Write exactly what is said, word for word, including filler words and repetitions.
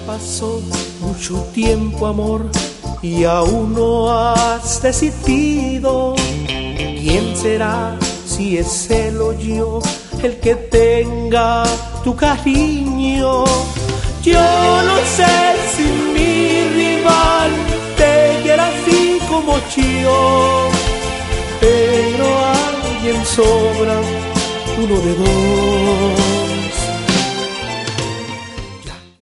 pasó mucho tiempo, amor, y aún no has decidido quién será, si es él o yo, el que tenga tu cariño. Yo no sé si mi rival te quiera así como yo, pero alguien sobra, uno de dos.